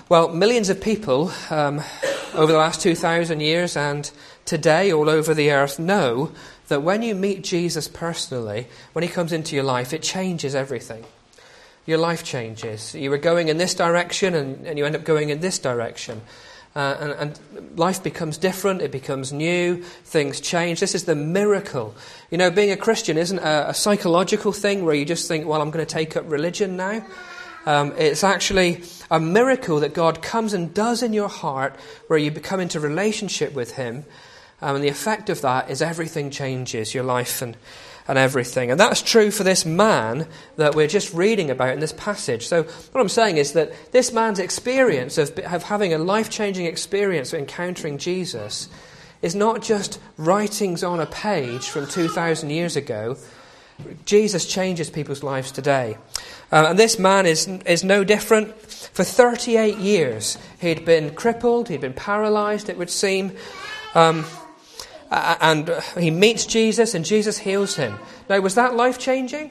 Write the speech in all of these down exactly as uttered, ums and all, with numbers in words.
Well, millions of people um, over the last two thousand years and today all over the earth know that when you meet Jesus personally, when he comes into your life, it changes everything. Your life changes. You were going in this direction and, and you end up going in this direction. Uh, and, and life becomes different, it becomes new, things change. This is the miracle. You know, being a Christian isn't a, a psychological thing where you just think, well, I'm going to take up religion now. Um, it's actually a miracle that God comes and does in your heart where you become into relationship with him. Um, and the effect of that is everything changes, your life and, and everything. And that's true for this man that we're just reading about in this passage. So what I'm saying is that this man's experience of, of having a life-changing experience of encountering Jesus is not just writings on a page from two thousand years ago. Jesus changes people's lives today. Uh, and this man is is no different. For thirty-eight years, he'd been crippled, he'd been paralyzed, it would seem. Um, and he meets Jesus, and Jesus heals him. Now, was that life-changing?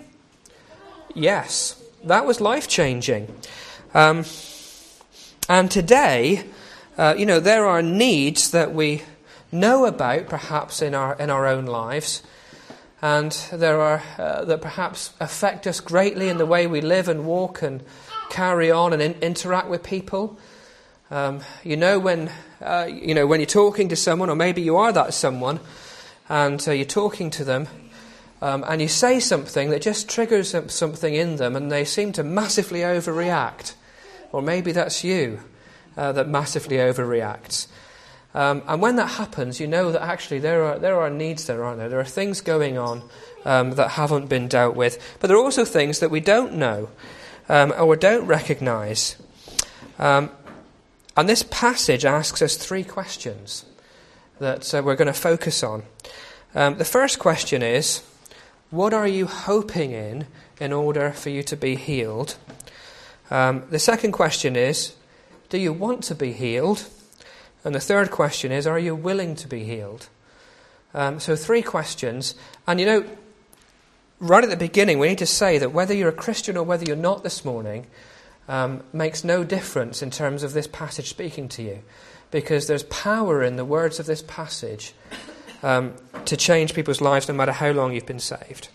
Yes, that was life-changing. Um, and today, uh, you know, there are needs that we know about, perhaps in our in our own lives. And there are uh, that perhaps affect us greatly in the way we live and walk and carry on and in, interact with people. Um, you know when uh, you know when you're talking to someone, or maybe you are that someone, and uh, you're talking to them, um, and you say something that just triggers something in them, and they seem to massively overreact. Or maybe that's you uh, that massively overreacts. Um, and when that happens, you know that actually there are there are needs there, aren't there? There are things going on um, that haven't been dealt with. But there are also things that we don't know um, or don't recognise. Um, and this passage asks us three questions that uh, we're going to focus on. Um, the first question is, what are you hoping in in order for you to be healed? Um, the second question is, do you want to be healed? And the third question is, are you willing to be healed? Um, so three questions. And you know, right at the beginning, we need to say that whether you're a Christian or whether you're not this morning um, makes no difference in terms of this passage speaking to you. Because there's power in the words of this passage um, to change people's lives no matter how long you've been saved.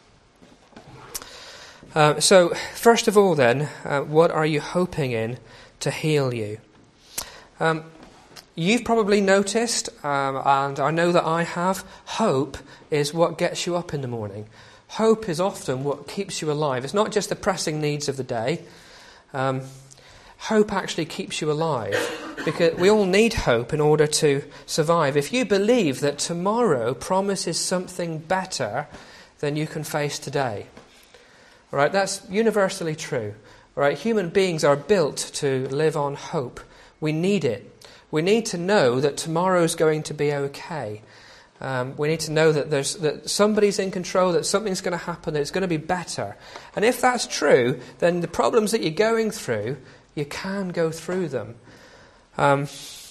Uh, so, first of all then, uh, what are you hoping in to heal you? Um You've probably noticed, um, and I know that I have, hope is what gets you up in the morning. Hope is often what keeps you alive. It's not just the pressing needs of the day. Um, hope actually keeps you alive, because we all need hope in order to survive. If you believe that tomorrow promises something better than you can face today, all right, that's universally true. All right, human beings are built to live on hope. We need it. We need to know that tomorrow's going to be okay. Um, we need to know that there's that somebody's in control, that something's going to happen, that it's going to be better. And if that's true, then the problems that you're going through, you can go through them. Um,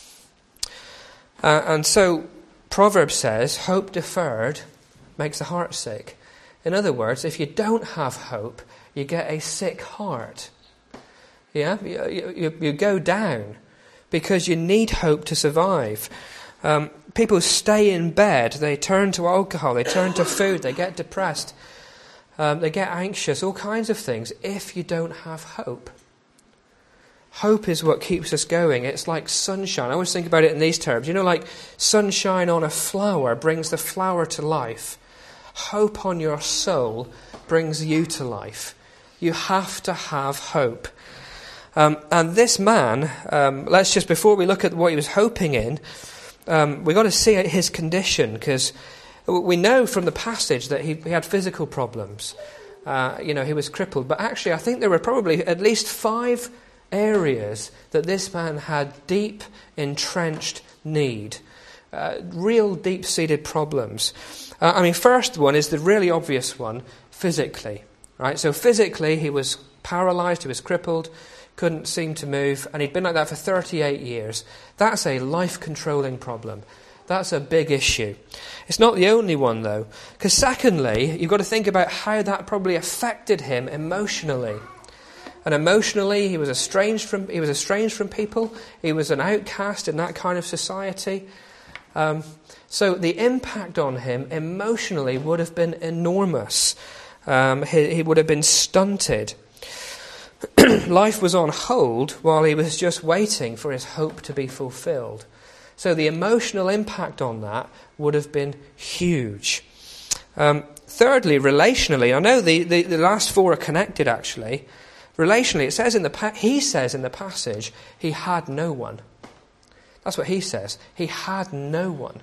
uh, and so Proverbs says, hope deferred makes the heart sick. In other words, if you don't have hope, you get a sick heart. Yeah, you, you, you go down. Because you need hope to survive. Um, people stay in bed, they turn to alcohol, they turn to food, they get depressed, um, they get anxious, all kinds of things, if you don't have hope. Hope is what keeps us going. It's like sunshine. I always think about it in these terms. You know, like sunshine on a flower brings the flower to life. Hope on your soul brings you to life. You have to have hope. Um, and this man, um, let's just, before we look at what he was hoping in, um, we've got to see his condition, because we know from the passage that he, he had physical problems. Uh, you know, he was crippled. But actually, I think there were probably at least five areas that this man had deep, entrenched need. Uh, real deep-seated problems. Uh, I mean, first one is the really obvious one, physically. Right? So physically, he was paralyzed, he was crippled, couldn't seem to move, and he'd been like that for thirty-eight years. That's a life-controlling problem. That's a big issue. It's not the only one, though, because secondly, you've got to think about how that probably affected him emotionally. And emotionally, he was estranged from he was estranged from people. He was an outcast in that kind of society. Um, so the impact on him emotionally would have been enormous. Um, he, he would have been stunted. Life was on hold while he was just waiting for his hope to be fulfilled. So the emotional impact on that would have been huge. Um, thirdly, relationally, I know the, the, the last four are connected actually. Relationally, it says in the pa- he says in the passage, he had no one. That's what he says. He had no one.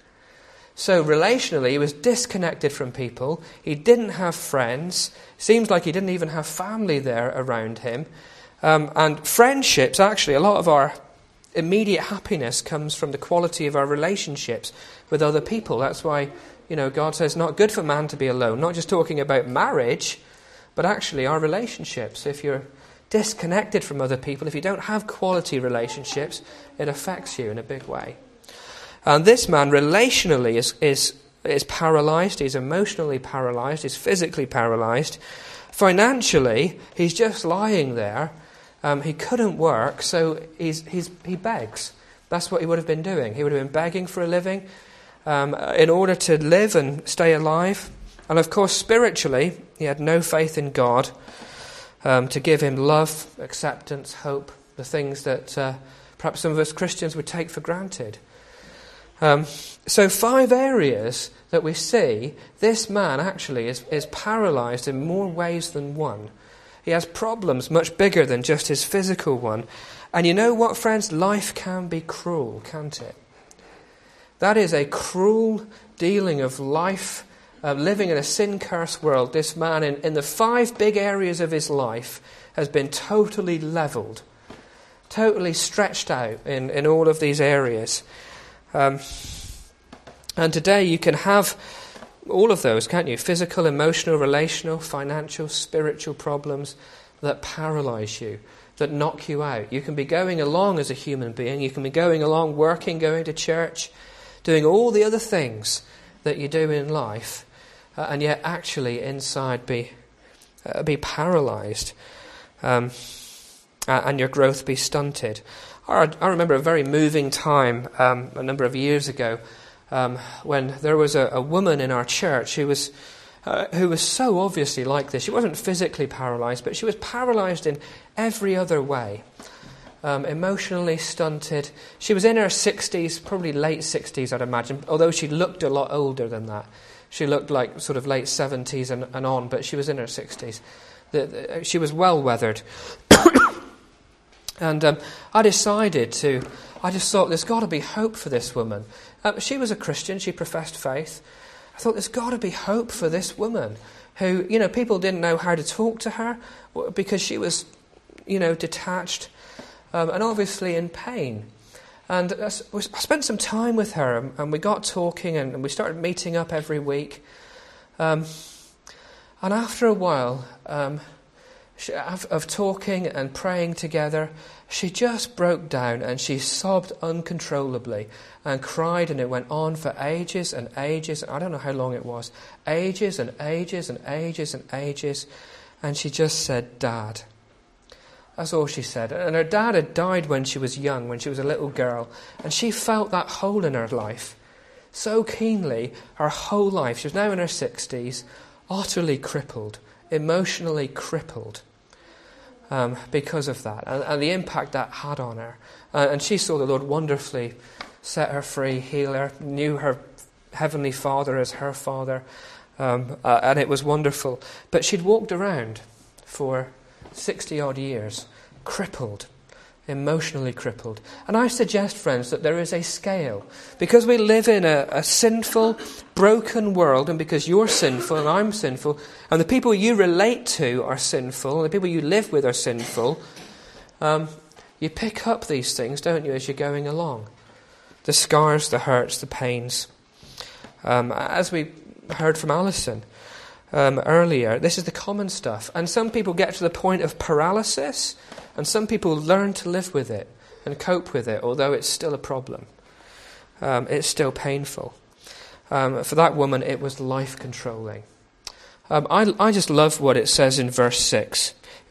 So relationally, he was disconnected from people. He didn't have friends. Seems like he didn't even have family there around him. Um, and friendships, actually, a lot of our immediate happiness comes from the quality of our relationships with other people. That's why, you know, God says not good for man to be alone. Not just talking about marriage, but actually our relationships. If you're disconnected from other people, if you don't have quality relationships, it affects you in a big way. And this man relationally is is is paralyzed, he's emotionally paralyzed, he's physically paralyzed. Financially, he's just lying there. Um, he couldn't work, so he's he's he begs. That's what he would have been doing. He would have been begging for a living um, in order to live and stay alive. And of course, spiritually, he had no faith in God um, to give him love, acceptance, hope, the things that uh, perhaps some of us Christians would take for granted. Um, so five areas that we see, this man actually is, is paralyzed in more ways than one. He has problems much bigger than just his physical one. And you know what, friends? Life can be cruel, can't it? That is a cruel dealing of life, uh, living in a sin-cursed world. This man, in, in the five big areas of his life, has been totally leveled, totally stretched out in, in all of these areas. Um, and today you can have all of those, can't you? Physical, emotional, relational, financial, spiritual problems that paralyze you, that knock you out. You can be going along as a human being. You can be going along, working, going to church, doing all the other things that you do in life, uh, and yet actually inside be uh, be paralyzed, um, and your growth be stunted. I remember a very moving time um, a number of years ago um, when there was a, a woman in our church who was uh, who was so obviously like this. She wasn't physically paralyzed, but she was paralyzed in every other way. Um, emotionally stunted. She was in her sixties, probably late sixties, I'd imagine, although she looked a lot older than that. She looked like sort of late seventies and, and on, but she was in her sixties. The, the, she was well weathered. And um, I decided to, I just thought there's got to be hope for this woman. Uh, she was a Christian, she professed faith. I thought there's got to be hope for this woman who, you know, people didn't know how to talk to her because she was, you know, detached um, and obviously in pain. And I spent some time with her and we got talking and we started meeting up every week. Um, and after a while... Um, Of, of talking and praying together, she just broke down and she sobbed uncontrollably and cried, and it went on for ages and ages. I don't know how long it was. Ages and ages and ages and ages. And she just said, "Dad." That's all she said. And her dad had died when she was young, when she was a little girl. And she felt that hole in her life so keenly, her whole life. She was now in her sixties, utterly crippled, emotionally crippled. Um, because of that, and, and the impact that had on her. Uh, and she saw the Lord wonderfully set her free, heal her, knew her heavenly Father as her Father, um, uh, and it was wonderful. But she'd walked around for sixty-odd years, crippled, emotionally crippled. And I suggest, friends, that there is a scale. Because we live in a, a sinful, broken world, and because you're sinful and I'm sinful, and the people you relate to are sinful, and the people you live with are sinful, um, you pick up these things, don't you, as you're going along. The scars, the hurts, the pains. Um, as we heard from Alison um, earlier, this is the common stuff. And some people get to the point of paralysis, and some people learn to live with it and cope with it, although it's still a problem. Um, it's still painful. Um, for that woman, it was life-controlling. Um, I, I just love what it says in verse six.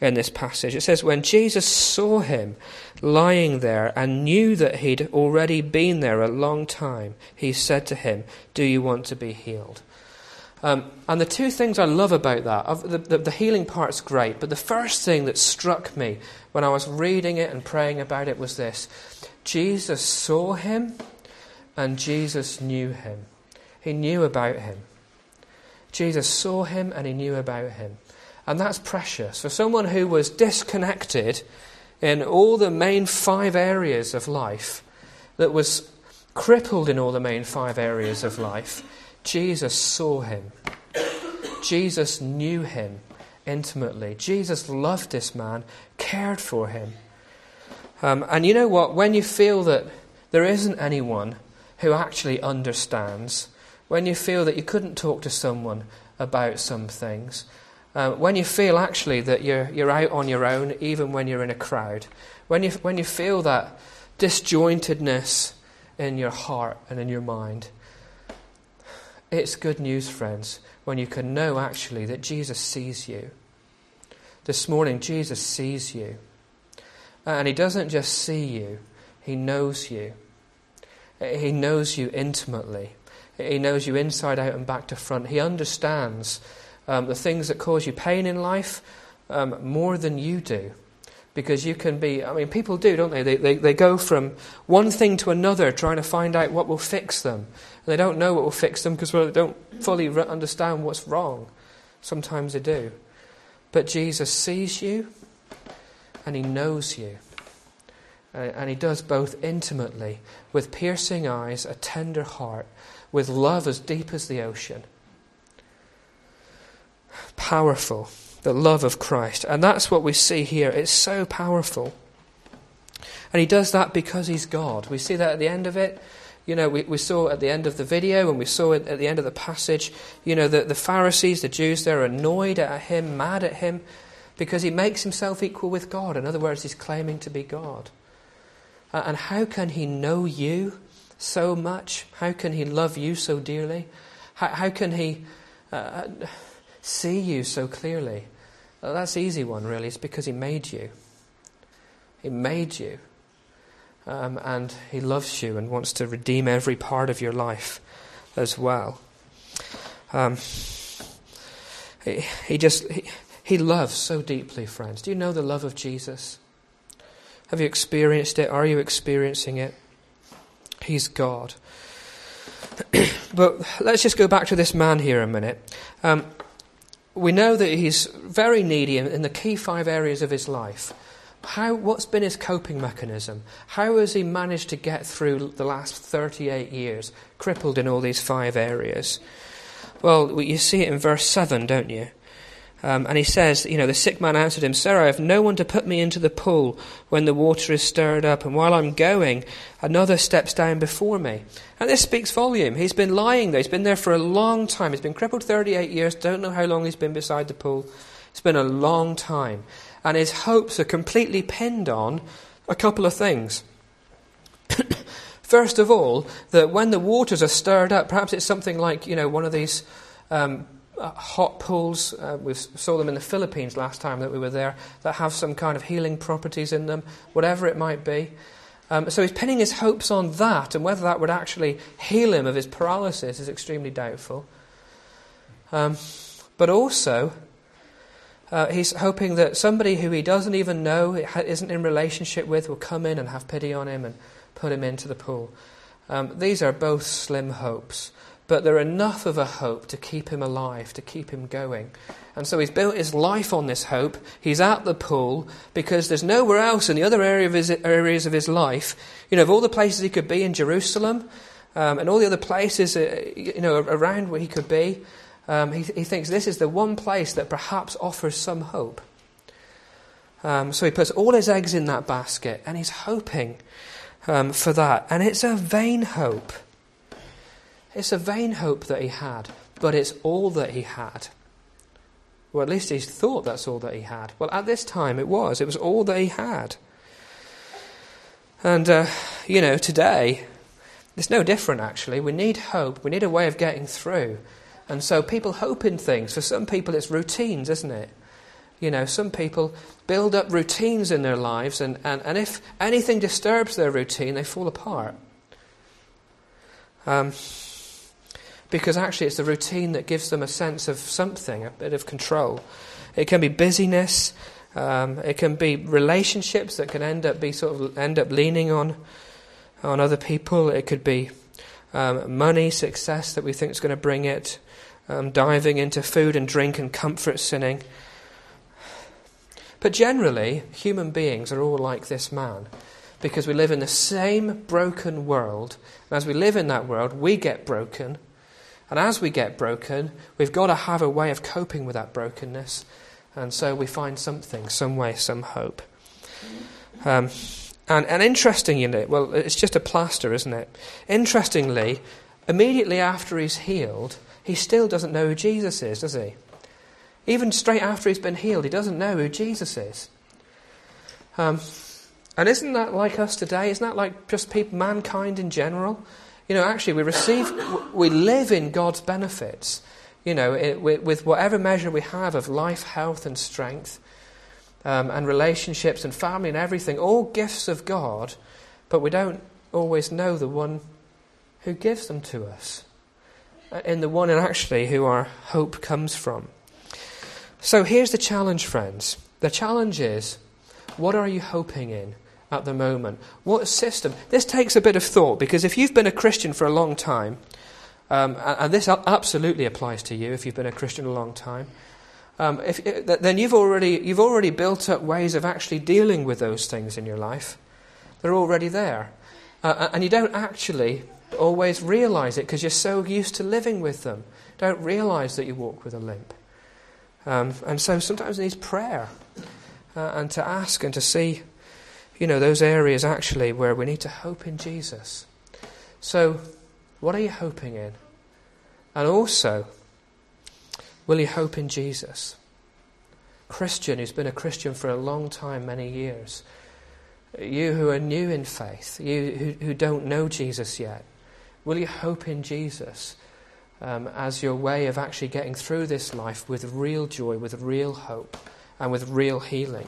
in this passage. It says, when Jesus saw him lying there and knew that he'd already been there a long time, he said to him, do you want to be healed? Um, and the two things I love about that, of the, the, the healing part's great, but the first thing that struck me when I was reading it and praying about it was this. Jesus saw him and Jesus knew him. He knew about him. Jesus saw him and he knew about him. And that's precious. For someone who was disconnected in all the main five areas of life, that was crippled in all the main five areas of life, Jesus saw him. Jesus knew him intimately. Jesus loved this man, cared for him. Um, and you know what? When you feel that there isn't anyone who actually understands, when you feel that you couldn't talk to someone about some things, uh, when you feel actually that you're you're out on your own, even when you're in a crowd, when you when you feel that disjointedness in your heart and in your mind, it's good news, friends, when you can know actually that Jesus sees you. This morning, Jesus sees you. And he doesn't just see you, he knows you. He knows you intimately. He knows you inside out and back to front. He understands um, the things that cause you pain in life um, more than you do. Because you can be, I mean, people do, don't they? They, they? they go from one thing to another trying to find out what will fix them. And they don't know what will fix them because well, they don't fully re- understand what's wrong. Sometimes they do. But Jesus sees you and he knows you. Uh, and he does both intimately, with piercing eyes, a tender heart, with love as deep as the ocean. Powerful. The love of Christ. And that's what we see here. It's so powerful. And he does that because he's God. We see that at the end of it. You know, we, we saw at the end of the video and we saw it at the end of the passage, you know, the, the Pharisees, the Jews, they're annoyed at him, mad at him, because he makes himself equal with God. In other words, he's claiming to be God. Uh, and how can he know you so much? How can he love you so dearly? How, how can he uh, see you so clearly? Well, that's the easy one, really. It's because he made you. He made you. Um, and he loves you and wants to redeem every part of your life as well. Um, he, he just, he, he loves so deeply, friends. Do you know the love of Jesus? Have you experienced it? Are you experiencing it? He's God. But let's just go back to this man here a minute. Um, we know that he's very needy in, in the key five areas of his life. How? What's been his coping mechanism? How has he managed to get through the last thirty-eight years, crippled in all these five areas? Well, you see it in verse seven, don't you? Um, and he says, you know, the sick man answered him, Sir, I have no one to put me into the pool when the water is stirred up, and while I'm going, another steps down before me. And this speaks volume. He's been lying there. He's been there for a long time. He's been crippled thirty-eight years. Don't know how long he's been beside the pool. It's been a long time. And his hopes are completely pinned on a couple of things. First of all, that when the waters are stirred up, perhaps it's something like, you know, one of these um, uh, hot pools. Uh, we saw them in the Philippines last time that we were there, that have some kind of healing properties in them, whatever it might be. Um, so he's pinning his hopes on that, and whether that would actually heal him of his paralysis is extremely doubtful. Um, but also... Uh, he's hoping that somebody who he doesn't even know, isn't in relationship with, will come in and have pity on him and put him into the pool. Um, these are both slim hopes, but they're enough of a hope to keep him alive, to keep him going. And so he's built his life on this hope. He's at the pool because there's nowhere else in the other area of his, areas of his life. You know, of all the places he could be in Jerusalem um, and all the other places, uh, you know, around where he could be, Um, he, he thinks this is the one place that perhaps offers some hope. Um, so he puts all his eggs in that basket, and he's hoping um, for that. And it's a vain hope. It's a vain hope that he had, but it's all that he had. Well, at least he thought that's all that he had. Well, at this time it was. It was all that he had. And, uh, you know, today, it's no different, actually. We need hope. We need a way of getting through. And so people hope in things. For some people it's routines, isn't it? You know, some people build up routines in their lives, and, and, and if anything disturbs their routine, they fall apart. Um, because actually it's the routine that gives them a sense of something, a bit of control. It can be busyness, um, it can be relationships that can end up be sort of end up leaning on on other people. It could be um, money, success that we think is going to bring it, um, diving into food and drink and comfort sinning. But generally, human beings are all like this man, because we live in the same broken world. And as we live in that world, we get broken. And as we get broken, we've got to have a way of coping with that brokenness. And so we find something, some way, some hope. Um, and, and interestingly, well, it's just a plaster, isn't it? Interestingly, immediately after he's healed, he still doesn't know who Jesus is, does he? Even straight after he's been healed, he doesn't know who Jesus is. Um, and isn't that like us today? Isn't that like just people, mankind in general? You know, actually, we receive, we live in God's benefits. You know, it, with, with whatever measure we have of life, health, and strength, um, and relationships and family and everything, all gifts of God, but we don't always know the one who gives them to us, in the one and actually who our hope comes from. So here's the challenge, friends. The challenge is, what are you hoping in at the moment? What system? This takes a bit of thought, because if you've been a Christian for a long time, um, and this absolutely applies to you if you've been a Christian a long time, um, if, then you've already you've already built up ways of actually dealing with those things in your life. They're already there. Uh, and you don't actually always realise it because you're so used to living with them. Don't realise that you walk with a limp. Um, and so sometimes it needs prayer uh, and to ask and to see, you know, those areas actually where we need to hope in Jesus. So, what are you hoping in? And also, will you hope in Jesus? Christian who's been a Christian for a long time, many years. You who are new in faith, you who, who don't know Jesus yet, will you hope in Jesus? Um, as your way of actually getting through this life with real joy, with real hope, and with real healing.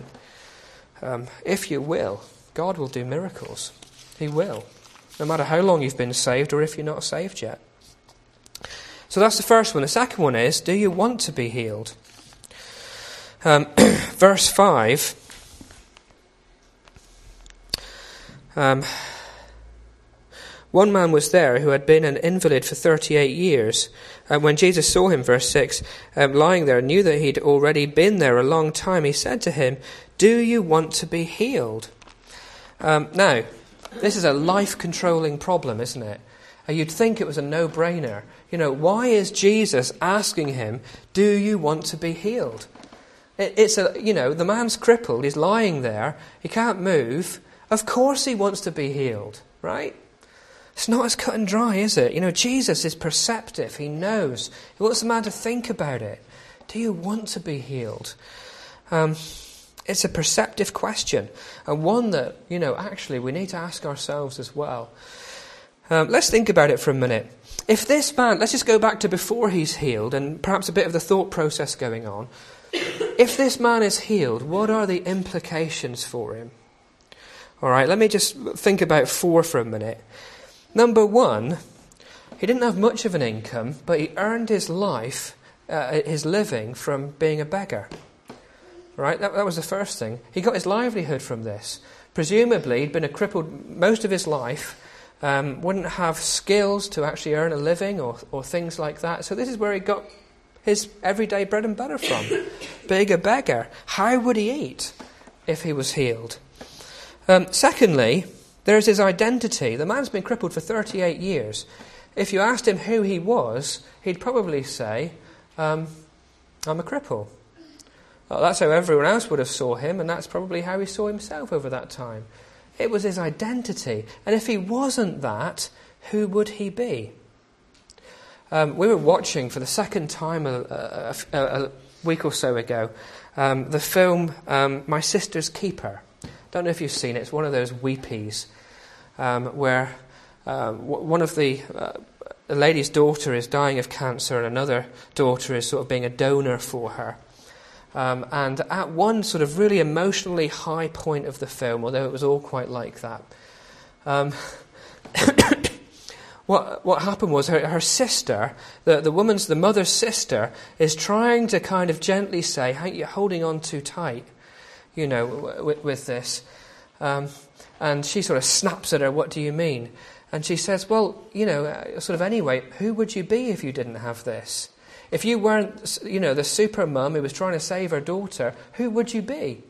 Um, if you will, God will do miracles. He will. No matter how long you've been saved or if you're not saved yet. So that's the first one. The second one is, do you want to be healed? Um, verse five. Um... One man was there who had been an invalid for thirty-eight years. And when Jesus saw him, verse six, um, lying there, knew that he'd already been there a long time, he said to him, "Do you want to be healed?" Um, now, this is a life-controlling problem, isn't it? Uh, you'd think it was a no-brainer. You know, why is Jesus asking him, "Do you want to be healed?" It, it's a, you know, the man's crippled, he's lying there, he can't move. Of course he wants to be healed, right? It's not as cut and dry, is it? You know, Jesus is perceptive. He knows. He wants the man to think about it. Do you want to be healed? Um, it's a perceptive question, and one that, you know, actually we need to ask ourselves as well. Um, let's think about it for a minute. If this man, let's just go back to before he's healed, and perhaps a bit of the thought process going on. If this man is healed, what are the implications for him? All right, let me just think about four for a minute. Number one, he didn't have much of an income, but he earned his life, uh, his living, from being a beggar. Right? That, that was the first thing. He got his livelihood from this. Presumably, he'd been a crippled most of his life, um, wouldn't have skills to actually earn a living or, or things like that. So this is where he got his everyday bread and butter from. Being a beggar. How would he eat if he was healed? Um, secondly, there's his identity. The man's been crippled for thirty-eight years. If you asked him who he was, he'd probably say, um, I'm a cripple. Well, that's how everyone else would have saw him, and that's probably how he saw himself over that time. It was his identity. And if he wasn't that, who would he be? Um, we were watching for the second time a, a, a, a week or so ago um, the film um, My Sister's Keeper. Don't know if you've seen it. It's one of those weepies um, where um, w- one of the uh, a lady's daughter is dying of cancer and another daughter is sort of being a donor for her. Um, and at one sort of really emotionally high point of the film, although it was all quite like that, um, what what happened was her, her sister, the, the woman's, the mother's sister, is trying to kind of gently say, hey, you're holding on too tight, you know, w- with, with this. Um, and she sort of snaps at her, what do you mean? And she says, well, you know, uh, sort of anyway, who would you be if you didn't have this? If you weren't, you know, the super mum who was trying to save her daughter, who would you be?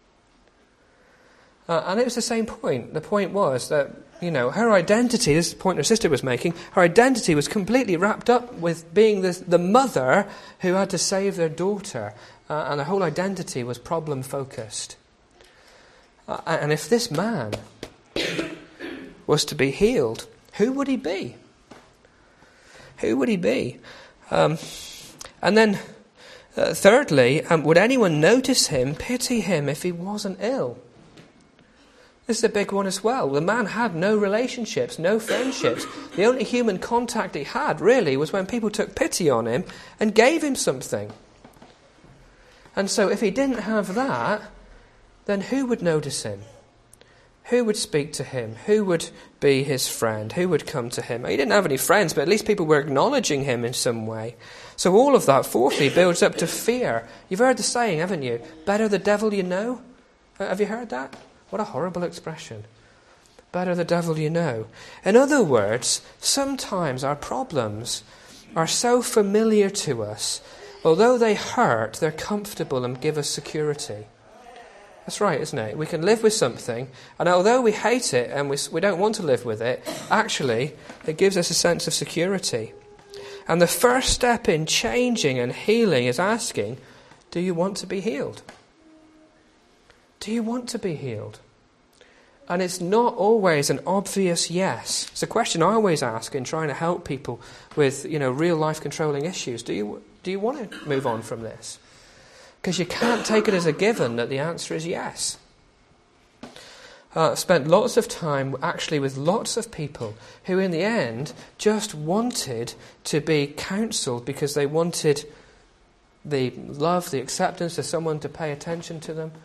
Uh, and it was the same point. The point was that, you know, her identity, this is the point her sister was making, her identity was completely wrapped up with being the, the mother who had to save their daughter. Uh, and her whole identity was problem-focused. Uh, and if this man was to be healed, who would he be? Who would he be? Um, and then, uh, thirdly, um, would anyone notice him, pity him if he wasn't ill? This is a big one as well. The man had no relationships, no friendships. The only human contact he had, really, was when people took pity on him and gave him something. And so if he didn't have that, then who would notice him? Who would speak to him? Who would be his friend? Who would come to him? He didn't have any friends, but at least people were acknowledging him in some way. So all of that, fourthly, builds up to fear. You've heard the saying, haven't you? Better the devil you know. Have you heard that? What a horrible expression. Better the devil you know. In other words, sometimes our problems are so familiar to us, although they hurt, they're comfortable and give us security. That's right, isn't it? We can live with something, and although we hate it and we, we don't want to live with it, actually, it gives us a sense of security. And the first step in changing and healing is asking, do you want to be healed? Do you want to be healed? And it's not always an obvious yes. It's a question I always ask in trying to help people with, you know, real life controlling issues. Do you do you want to move on from this? Because you can't take it as a given that the answer is yes. Uh, I've spent lots of time actually with lots of people who in the end just wanted to be counselled because they wanted the love, the acceptance of someone to pay attention to them.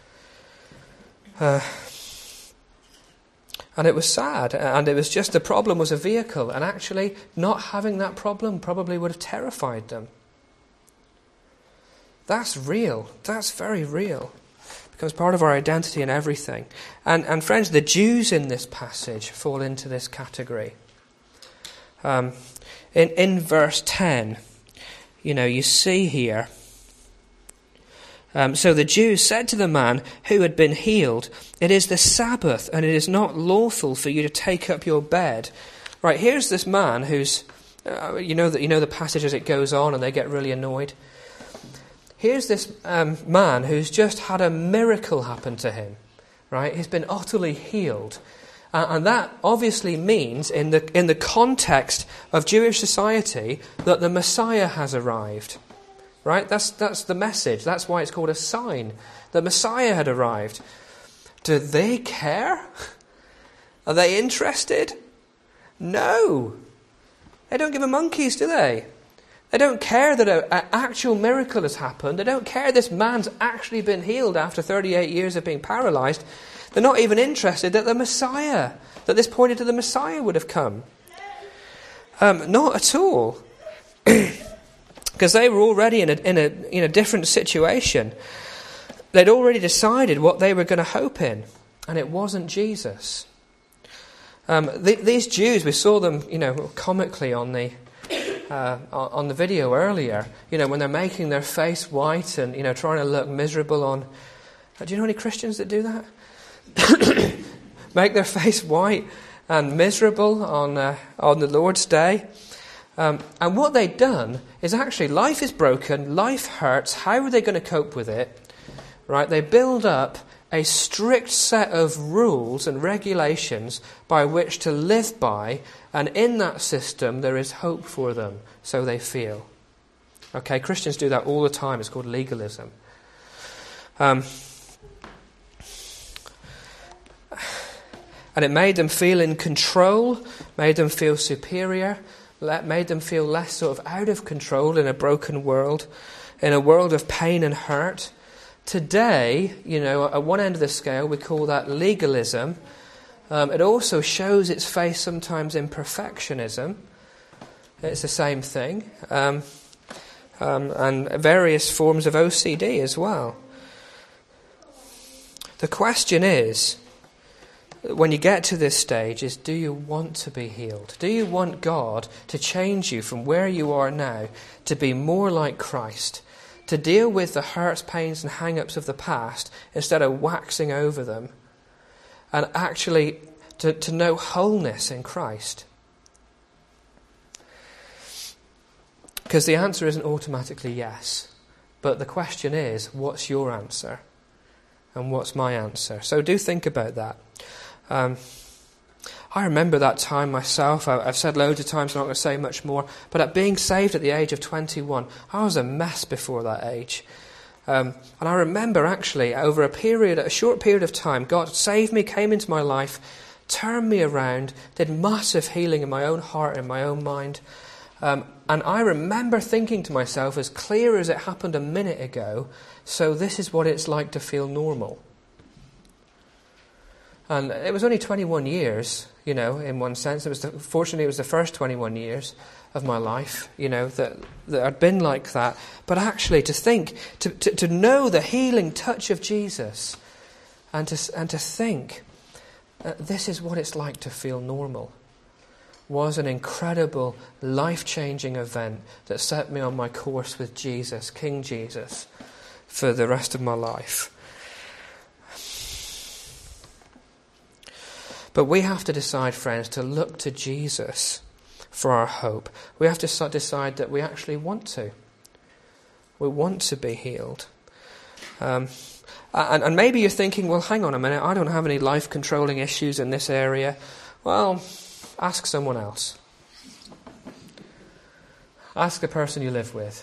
Uh, and it was sad, and it was just the problem was a vehicle, and actually not having that problem probably would have terrified them. That's real. That's very real. It becomes part of our identity and everything. And, and friends, the Jews in this passage fall into this category. Um, in, in verse ten, you know, you see here, Um, so the Jews said to the man who had been healed, it is the Sabbath, and it is not lawful for you to take up your bed. Right, here's this man who's, uh, you know that you know the passage as it goes on, and they get really annoyed. Here's this um, man who's just had a miracle happen to him. Right, he's been utterly healed, uh, and that obviously means, in the in the context of Jewish society, that the Messiah has arrived. Right? That's that's the message. That's why it's called a sign. The Messiah had arrived. Do they care? Are they interested? No. They don't give a monkeys, do they? They don't care that an actual miracle has happened. They don't care this man's actually been healed after thirty-eight years of being paralysed. They're not even interested that the Messiah, that this pointed to the Messiah would have come. Um, not at all. Because they were already in a, in, a, in a different situation. They'd already decided what they were going to hope in. And it wasn't Jesus. Um, the, these Jews, we saw them, you know, comically on the uh, on the video earlier. You know, when they're making their face white and, you know, trying to look miserable on... Uh, do you know any Christians that do that? Make their face white and miserable on uh, on the Lord's Day. Um, and what they'd done is actually, life is broken, life hurts, how are they going to cope with it? Right? They build up a strict set of rules and regulations by which to live by, and in that system there is hope for them, so they feel. Okay, Christians do that all the time, it's called legalism. Um, and it made them feel in control, made them feel superior, made them feel less sort of out of control in a broken world. in a world of pain and hurt. Today, you know, at one end of the scale, we call that legalism. Um, it also shows its face sometimes in perfectionism. It's the same thing. Um, um, and various forms of O C D as well. The question is, when you get to this stage, is do you want to be healed? Do you want God to change you from where you are now to be more like Christ? To deal with the hurts, pains and hang-ups of the past instead of waxing over them? And actually to, to know wholeness in Christ? Because the answer isn't automatically yes. But the question is, what's your answer? And what's my answer? So do think about that. Um, I remember that time myself. I, I've said loads of times, I'm not going to say much more. But at being saved at the age of twenty-one, I was a mess before that age. Um, and I remember actually over a period, a short period of time, God saved me, came into my life, turned me around, did massive healing in my own heart and my own mind. Um, and I remember thinking to myself, as clear as it happened a minute ago, so this is what it's like to feel normal. And it was only twenty-one years, you know, in one sense. It was the, fortunately, it was the first twenty-one years of my life, you know, that, that I'd been like that. But actually, to think, to, to, to know the healing touch of Jesus, and to and to think uh, this is what it's like to feel normal, was an incredible, life-changing event that set me on my course with Jesus, King Jesus, for the rest of my life. But we have to decide, friends, to look to Jesus for our hope. We have to decide that we actually want to. We want to be healed. Um, and, and maybe you're thinking, well, hang on a minute, I don't have any life-controlling issues in this area. Well, ask someone else. Ask the person you live with.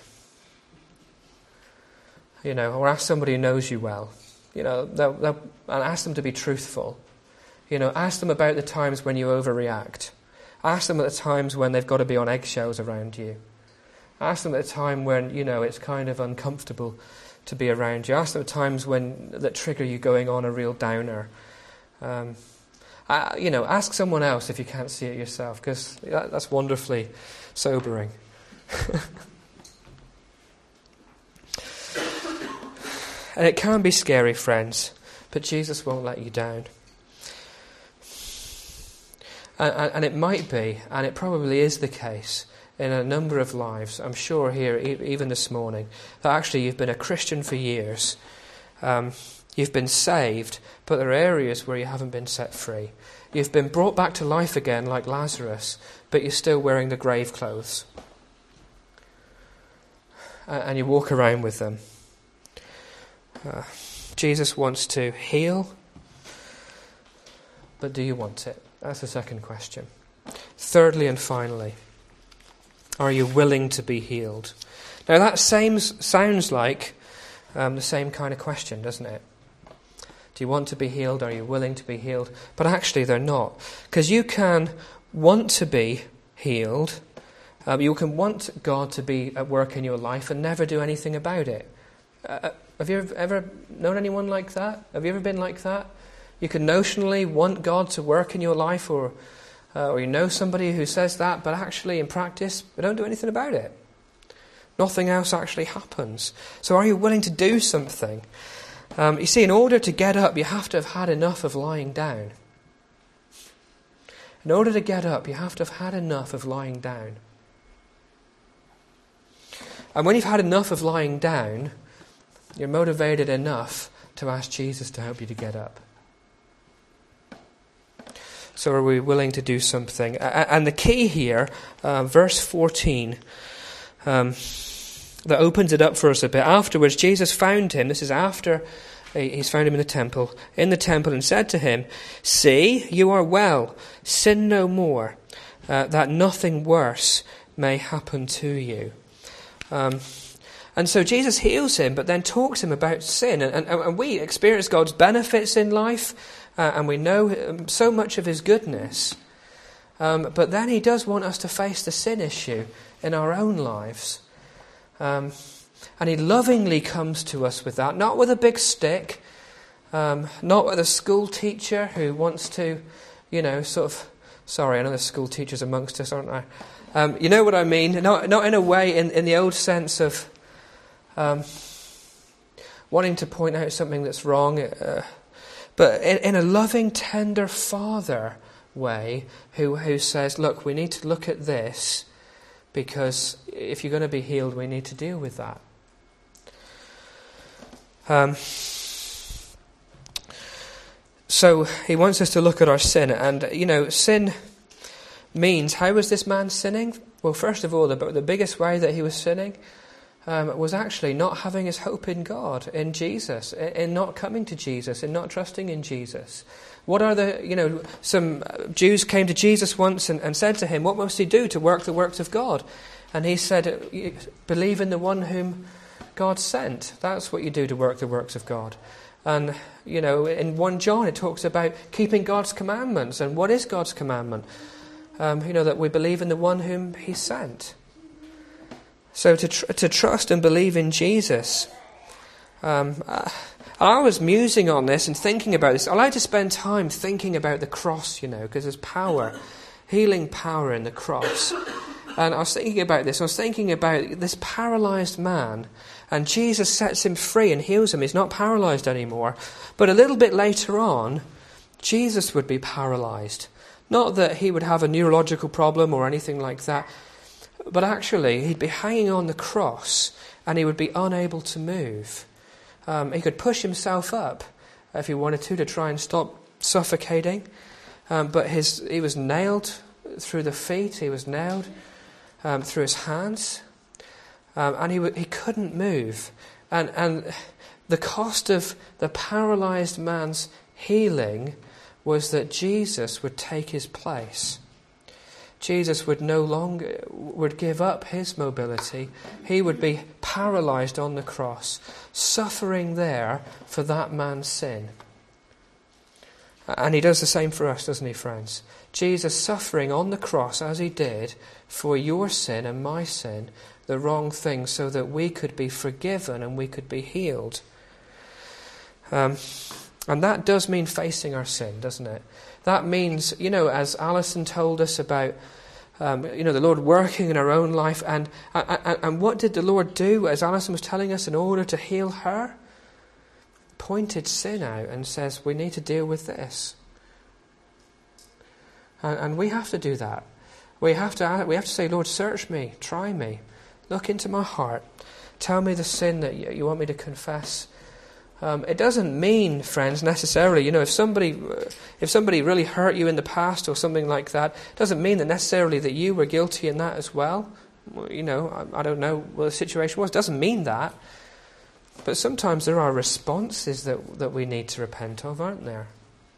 You know, or ask somebody who knows you well. You know, they'll, they'll, and ask them to be truthful. You know, ask them about the times when you overreact. Ask them at the times when they've got to be on eggshells around you. Ask them at the time when, you know, it's kind of uncomfortable to be around you. Ask them at times when that trigger you going on a real downer. Um, uh, you know, ask someone else if you can't see it yourself, because that, that's wonderfully sobering. And it can be scary, friends, but Jesus won't let you down. And, and it might be, and it probably is the case in a number of lives, I'm sure here, even this morning, that actually you've been a Christian for years. Um, you've been saved, but there are areas where you haven't been set free. You've been brought back to life again like Lazarus, but you're still wearing the grave clothes. And you walk around with them. Uh, Jesus wants to heal, but do you want it? That's the second question. Thirdly and finally, are you willing to be healed? Now that same, sounds like um, the same kind of question, doesn't it? Do you want to be healed? Are you willing to be healed? But actually they're not. Because you can want to be healed. Um, you can want God to be at work in your life and never do anything about it. Uh, have you ever known anyone like that? Have you ever been like that? You can notionally want God to work in your life, or uh, or you know somebody who says that, but actually in practice, they don't do anything about it. Nothing else actually happens. So are you willing to do something? Um, you see, in order to get up, you have to have had enough of lying down. In order to get up, you have to have had enough of lying down. And when you've had enough of lying down, you're motivated enough to ask Jesus to help you to get up. So are we willing to do something? And the key here, uh, verse fourteen, um, that opens it up for us a bit. Afterwards, Jesus found him. This is after he's found him in the temple. In the temple, and said to him, "See, you are well. Sin no more, uh, that nothing worse may happen to you." Um, and so Jesus heals him, but then talks to him about sin. And, and, and we experience God's benefits in life. Uh, and we know so much of his goodness. Um, but then he does want us to face the sin issue in our own lives. Um, And he lovingly comes to us with that, not with a big stick, um, not with a school teacher who wants to, you know, sort of, sorry, I know there's school teachers amongst us, aren't there? Um, you know what I mean? Not not in a way, in, in the old sense of um, wanting to point out something that's wrong, uh, but in, in a loving, tender father way who, who says, look, we need to look at this because if you're going to be healed, we need to deal with that. Um, so he wants us to look at our sin. And, you know, sin means, how was this man sinning? Well, first of all, the, the biggest way that he was sinning um, was actually not having his hope in God, in Jesus, in, in not coming to Jesus, in not trusting in Jesus. What are the, you know, some Jews came to Jesus once and, and said to him, what must he do to work the works of God? And he said, believe in the one whom God sent. That's what you do to work the works of God. And, you know, in First John it talks about keeping God's commandments. And what is God's commandment? Um, you know, that we believe in the one whom he sent. So to tr- to trust and believe in Jesus. Um, uh, I was musing on this and thinking about this. I like to spend time thinking about the cross, you know, because there's power, healing power in the cross. And I was thinking about this. I was thinking about this paralyzed man. And Jesus sets him free and heals him. He's not paralyzed anymore. But a little bit later on, Jesus would be paralyzed. Not that he would have a neurological problem or anything like that. But actually, he'd be hanging on the cross and he would be unable to move. Um, he could push himself up if he wanted to, to try and stop suffocating. Um, but his he was nailed through the feet. He was nailed um, through his hands. Um, and he he couldn't move. And, and the cost of the paralyzed man's healing was that Jesus would take his place. Jesus would no longer, would give up his mobility. He would be paralyzed on the cross, suffering there for that man's sin. And he does the same for us, doesn't he, friends? Jesus suffering on the cross as he did for your sin and my sin, the wrong thing, so that we could be forgiven and we could be healed. Um, and that does mean facing our sin, doesn't it? That means, you know, as Alison told us about, um, you know, the Lord working in our own life. And, and, and what did the Lord do, as Alison was telling us, in order to heal her? Pointed sin out and says, we need to deal with this. And, and we have to do that. We have to, we have to say, Lord, search me, try me, look into my heart, tell me the sin that you, you want me to confess. Um, it doesn't mean, friends, necessarily, you know, if somebody if somebody really hurt you in the past or something like that, it doesn't mean that necessarily that you were guilty in that as well. You know, I, I don't know what the situation was. It doesn't mean that. But sometimes there are responses that that we need to repent of, aren't there?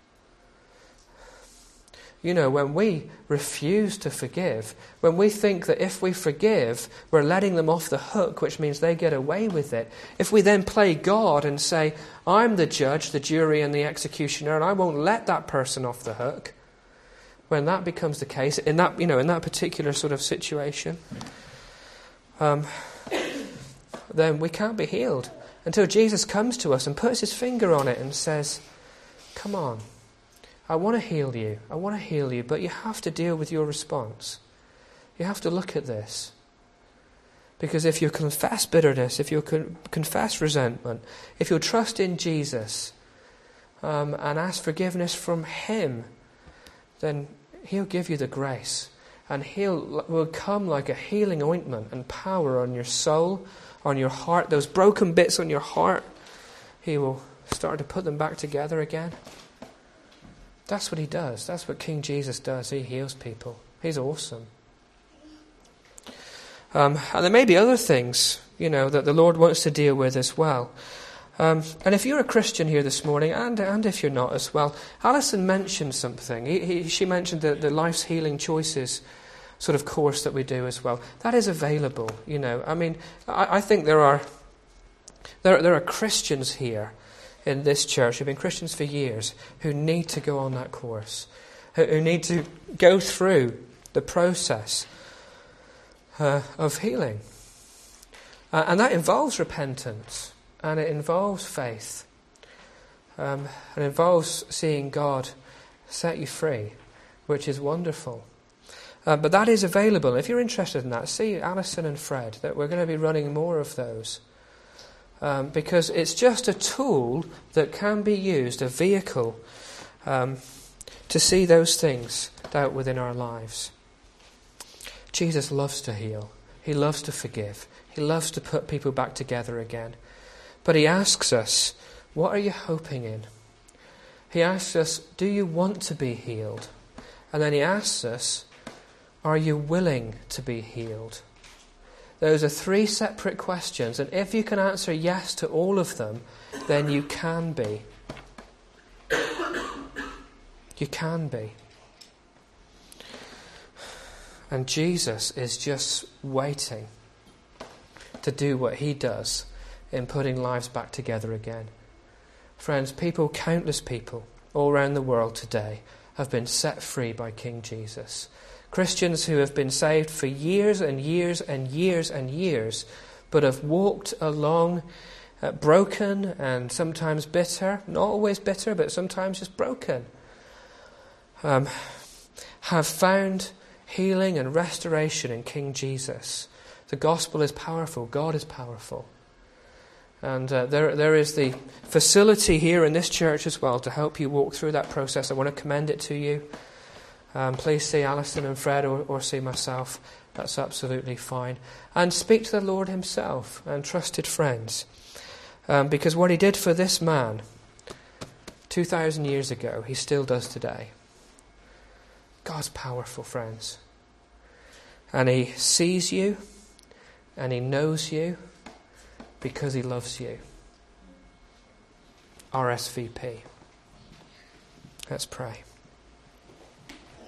You know, when we refuse to forgive, when we think that if we forgive, we're letting them off the hook, which means they get away with it. If we then play God and say, I'm the judge, the jury, and the executioner, and I won't let that person off the hook, when that becomes the case, in that, you know, in that particular sort of situation, um, then we can't be healed until Jesus comes to us and puts his finger on it and says, come on. I want to heal you. I want to heal you, but you have to deal with your response. You have to look at this. Because if you confess bitterness, if you con- confess resentment, if you trust in Jesus um, and ask forgiveness from him, then he'll give you the grace. And he'll will come like a healing ointment and power on your soul, on your heart, those broken bits on your heart. He will start to put them back together again. That's what he does. That's what King Jesus does. He heals people. He's awesome. Um, and there may be other things, you know, that the Lord wants to deal with as well. Um, and if you're a Christian here this morning, and and if you're not as well, Alison mentioned something. He, he, she mentioned the, the Life's Healing Choices sort of course that we do as well. That is available, you know. I mean, I, I think there are there there are Christians here in this church who've been Christians for years who need to go on that course, who, who need to go through the process uh, of healing. Uh, and that involves repentance, and it involves faith. Um, it involves seeing God set you free, which is wonderful. Uh, but that is available. If you're interested in that, see Alison and Fred, that we're going to be running more of those. Um, because it's just a tool that can be used, a vehicle, um, to see those things dealt within our lives. Jesus loves to heal. He loves to forgive. He loves to put people back together again. But he asks us, what are you hoping in? He asks us, do you want to be healed? And then he asks us, are you willing to be healed? Those are three separate questions, and if you can answer yes to all of them, then you can be. You can be. And Jesus is just waiting to do what he does in putting lives back together again. Friends, people, countless people all around the world today have been set free by King Jesus. Christians who have been saved for years and years and years and years, but have walked along uh, broken and sometimes bitter, not always bitter, but sometimes just broken, um, have found healing and restoration in King Jesus. The gospel is powerful. God is powerful. And uh, there, there is the facility here in this church as well to help you walk through that process. I want to commend it to you. Um, please see Alison and Fred or, or see myself. That's absolutely fine. And speak to the Lord himself and trusted friends. Um, because what he did for this man two thousand years ago, he still does today. God's powerful, friends. And he sees you and he knows you because he loves you. R S V P. Let's pray.